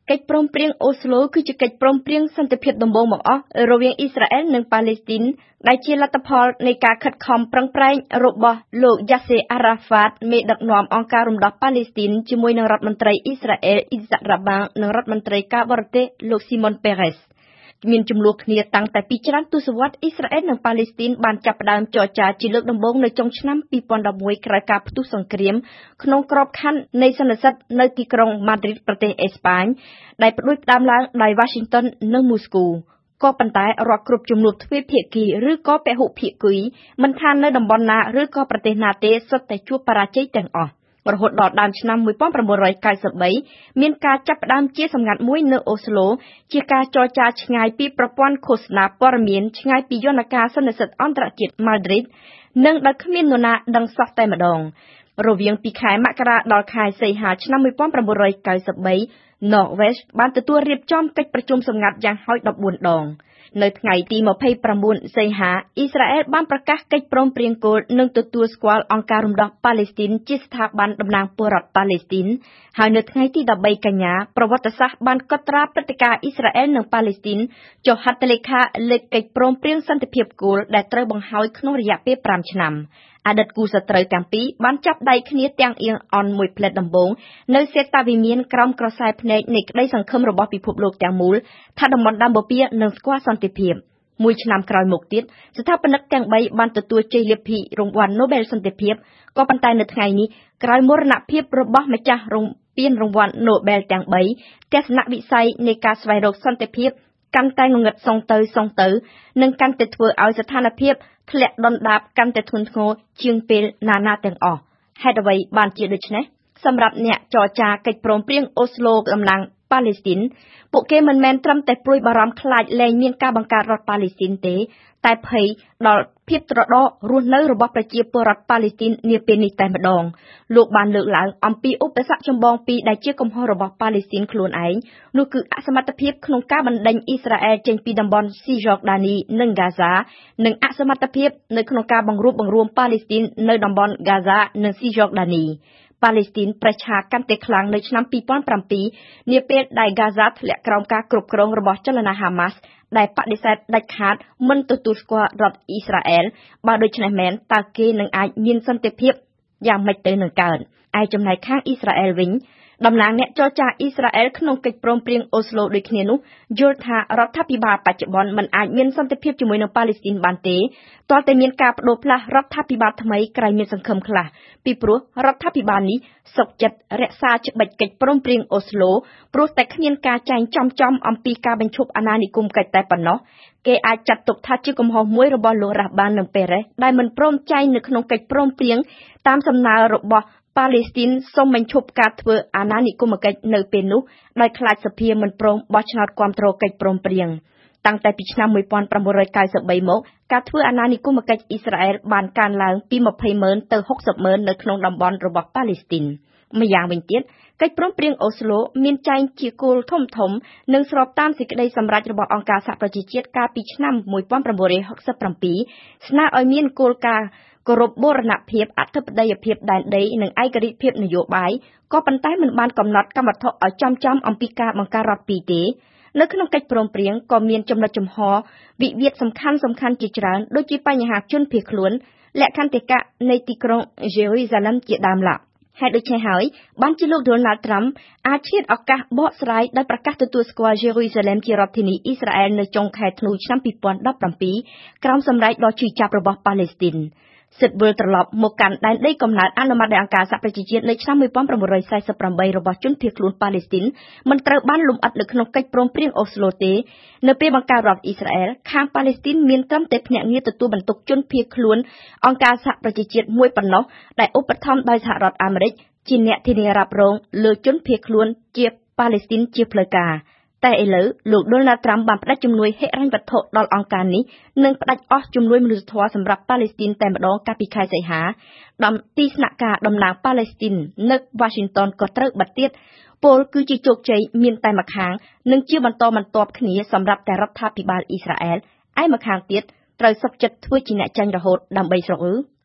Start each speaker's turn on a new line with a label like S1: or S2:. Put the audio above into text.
S1: កិច្ចព្រមព្រៀងអូស្ឡូគឺជាកិច្ចព្រមព្រៀងសន្តិភាពដំបូងបង្អស់រវាងអ៊ីស្រាអែលនិងប៉ាឡេស្ទីនដែលជាលទ្ធផលនៃការខិតខំប្រឹងប្រែងរបស់លោកយ៉ាសេអារ៉ាហ្វាតមេដឹកនាំអង្គការរំដោះប៉ាឡេស្ទីនជាមួយនឹងរដ្ឋមន្ត្រីអ៊ីស្រាអែលអ៊ីសាក់រ៉ាបាំងនិងរដ្ឋមន្ត្រីការបរទេសលោកស៊ីម៉ុនប៉េរ៉េសមានចំនួនគ្នាតាំងតែពីច្រើនទសវត្សរ៍អ៊ីស្រាអែលនិងប៉ាឡេស្ទីនបានចាប់ផ្ដើមចរចាជាលើកដំបូងនៅចុងឆ្នាំ2011ក្រោយការផ្ទុះសង្គ្រាមក្នុងក្របខ័ណ្ឌនៃសន្និសីទនៅទីក្រុងម៉ាឌ្រីតប្រទេសអេស្ប៉ាញដែលផ្ដួចផ្ដើមឡើងដោយ Washington និង Moscow ក៏ប៉ុន្តែរដ្ឋគ្រប់ជំនួបទ្វេភាគីឬក៏ពហុភាគីមិនថានៅតំបន់ណាឬក៏ប្រទេសណាទេសុទ្ធតែជួបបរាជ័យទាំងអស់រហូតដល់ដើមឆ្នាំ1993មានការចាប់ផ្ដើមជាសម្ងាត់មួយនៅអូស្ឡូជាការចរចាឆ្ងាយពីប្រព័ន្ធឃោសនាព័ត៌មានឆ្ងាយពីយន្តការសន្និសីទអន្តរជាតិម៉ាល់ឌ្រីតនិងដោយគ្មាននរណាដឹងសោះតែម្ដងរវាងពីខែមករាដល់ខែសីហាឆ្នាំ1993 Norway បានទទួលរៀបចំកិច្ចប្រជុំសម្ងាត់យ៉ាងហោច14ដងនៅថ្ងៃទី29សីហាអ៊ីស្រាអែលបានប្រកាសកិច្ចព្រមព្រៀងគោលនឹងទទួលស្គាល់អង្គការរំដោះប៉ាឡេស្ទីនជាស្ថាប័នតំណាងពលរដ្ឋប៉ាឡេស្ទីនហើយនៅថ្ងៃទី13កញ្ញាប្រវត្តិសាស្ត្របានកត់ត្រាព្រឹត្តិការណ៍អ៊ីស្រាអែលនិងប៉ាឡេស្ទីនចុះហត្ថលេខាលេខកិច្ចព្រមព្រៀងសន្តិភាពគោលដែលត្រូវបង្ហើយក្នុងរយៈពេល5ឆ្នាំអតីតគូសត្រូវទាំងពីរបានចាប់ដៃគ្នាទាំងអៀងអន់មួយផ្លែតដំបូងនៅសេតាវិមានក្រោមក្រសែភ្នែកនៃក្តីសង្ឃឹមរបស់ពិភពលោកទាំងមូលថាតំបន់ដើមបូព៌ានឹងស្គាល់សន្តិភាពមួយឆ្នាំក្រោយមកទៀតស្ថាបនិកទាំង3បានទទួលជ័យលាភីរង្វាន់ Nobel សន្តិភាពក៏ប៉ុន្តែនៅថ្ងៃនេះក្រោយមរណភាពរបស់ម្ចាស់ពានរង្វាន់ Nobel ទាំង3ទស្សនវិស័យនៃការស្វែងរកសន្តិភាពកាន់តែងងឹតសងទៅនិងកាន់តែធ្វើឲ្យស្ថានភាពធ្លាក់ដុនដាបកាន់តែធ្ងន់ធ្ងរជាងពេលណាទាំងអស់ហេតុអ្វីបានជាដូច្នេះសម្រាប់អ្នកចរចាកិច្ចព្រមព្រៀងអូស្ឡូតំណាងប៉ាឡេស្ទីនពួកគេមិនមែនត្រឹមតែព្រួយបារម្ភខ្លាចលែងមានការបង្កើតរដ្ឋប៉ាឡេស្ទីនទេតែភ័យដល់ភាពត្រដករស់នៅរបស់ប្រជាពលរដ្ឋប៉ាឡេស្ទីននាពេលនេះតែម្ដងលោកបានលើកឡើងអំពីឧបសគ្គចម្បងពីរដែលជាកំហុសរបស់ប៉ាឡេស្ទីនខ្លួនឯងនោះគឺអសមត្ថភាពក្នុងការបណ្ដេញអ៊ីស្រាអែលចេញពីតំបន់ស៊ីយ៉ូដានីនិងហ្គាហ្សានិងអសមត្ថភាពនៅក្នុងការបង្រួបបង្រួមប៉ាឡេស្ទីននៅតំបន់ហ្គាហ្សានិងស៊ីយ៉ូដានីប៉ាឡេស្ទីនប្រឆាកាន់តែខ្លាំងនៅឆ្នាំ2007នាពេលដែលហ្គាហ្សាធ្លាក់ក្រោមការគ្រប់គ្រងរបស់ចលនាហាម៉ាស់ដែលបដិសេធដាច់ខាតមិនទទួលស្គាល់រដ្ឋអ៊ីស្រាអែលបើដូច្នេះមែនតើគេនឹងអាចមានសន្តិភាពយ៉ាងម៉េចទៅនឹងកើតឯចំណែកខាងអ៊ីស្រាអែលវិញតំណាងអ្នកចរចាអ៊ីស្រាអែលក្នុងកិច្ចព្រមព្រៀងអូស្ឡូដូចគ្នានោះយល់ថារដ្ឋាភិបាលបច្ចុប្បន្នមិនអាចមានសន្តិភាពជាមួយនឹងប៉ាឡេស្ទីនបានទេទាល់តែមានការបដូរផ្លាស់រដ្ឋាភិបាលថ្មីក្រែងមានសង្ឃឹមខ្លះពីព្រោះរដ្ឋាភិបាលនេះសុខចិត្តរក្សាច្បិចកិច្ចព្រមព្រៀងអូស្ឡូព្រោះតែគ្មានការចែងចំអំពីការបញ្ឈប់អាណានិគមកិច្ចតែប៉ុណ្ណោះគេអាចចាត់ទុកថាជាកំហុសមួយរបស់លោករ៉ាបាននិងប៉េរ៉េសដែលមិនព្រមចែងនៅក្នុងកិច្ចព្រមព្រៀងតាមសំណើរបស់ប៉ាឡេស្ទីនសូមបញ្ឈប់ការធ្វើអាណានិគមកិច្ចនៅពេលនោះដោយខ្លាចសភាមិនព្រមបោះឆ្នោតគាំទ្រកិច្ចព្រមព្រៀងតាំងតែពីឆ្នាំ1993មកការធ្វើអាណានិគមកិច្ចអ៊ីស្រាអែលបានកើនឡើងពី20,000ទៅ60,000នៅក្នុងតំបន់របស់ប៉ាឡេស្ទីនម្យ៉ាងវិញទៀតកិច្ចព្រមព្រៀងអូស្ឡូមានចែងជាគោលធំនិងស្របតាមសេចក្តីសម្រេចរបស់អង្គការសហប្រជាជាតិកាលពីឆ្នាំ1967ស្នើឲ្យមានគោលការណ៍គោរពបូរណភាពអធិបតេយ្យភាពដែនដីនិងឯករាជ្យភាពនយោបាយក៏ប៉ុន្តែមិនបានកំណត់កម្មវត្ថុឲ្យចំអំពីការបង្កើតរដ្ឋពីរទេនៅក្នុងកិច្ចព្រមព្រៀងក៏មានចំណុចចំហវិវាទសំខាន់ជាច្រើនដូចជាបញ្ហាជនភៀសខ្លួនលក្ខន្តិកៈនៃទីក្រុងយេរូសាឡឹមជាដើមឡើយហេតុដូច្នេះហើយបានជាលោក Donald Trump អាចឆ្លៀតឱកាសបកស្រាយដោយប្រកាសទទួលស្គាល់យេរូសាឡឹមជារដ្ឋធានីអ៊ីស្រាអែលនៅចុងខែធ្នូឆ្នាំ2017ក្រោមសម្រេចដ៏ឈឺចាប់របស់ប៉ាឡេស្ទីនសិទ្ធិវិលត្រឡប់មកកាន់ដែនដីកំណើតអនុម័តដោយអង្គការសហប្រជាជាតិនៅឆ្នាំ1948របស់ជនភៀសខ្លួនប៉ាឡេស្ទីនមិនត្រូវបានលម្អិតនៅក្នុងកិច្ចព្រមព្រៀងអូស្ឡូទេនៅពេលបង្កើតរដ្ឋអ៊ីស្រាអែលខាងប៉ាឡេស្ទីនមានត្រឹមតែភ្នាក់ងារទទួលបន្ទុកជនភៀសខ្លួនអង្គការសហប្រជាជាតិមួយប៉ុណ្ណោះដែលឧបត្ថម្ភដោយសហរដ្ឋអាមេរិកជាអ្នកធានារ៉ាប់រងលើជនភៀសខ្លួនជាប៉ាឡេស្ទីនជាផ្លូវការតែឥឡូវលោក Donald Trump បានផ្តាច់ជំនួយហិរញ្ញវត្ថុដល់អង្គការនេះនិងផ្តាច់អស់ជំនួយមនុស្សធម៌សម្រាប់ប៉ាឡេស្ទីនតែម្ដងកាលពីខែសីហាទីស្នាក់ការតំណាងប៉ាឡេស្ទីននៅ Washington ក៏ត្រូវបិទទៀតពលគឺជាជោគជ័យមានតែម្ខាងនិងជាបន្តបន្ទាប់គ្នាសម្រាប់តែរដ្ឋាភិបាលអ៊ីស្រាអែលឯម្ខាងទៀតត្រូវសុខចិត្តធ្វើជាអ្នកចាញ់រហូតដើម្បីស្រុក